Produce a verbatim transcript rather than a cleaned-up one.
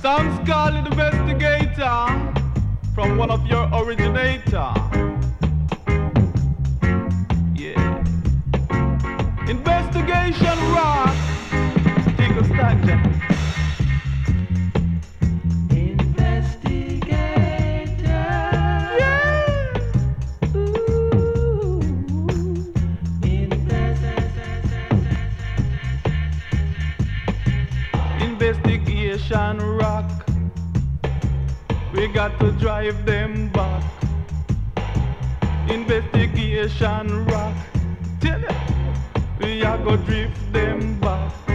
Dance call investigator from one of your originator. Yeah. Investigation rock. Take a stand, Jack. Investigation rock. We got to drive them back. Investigation rock. Tell ya, we are go drift them back.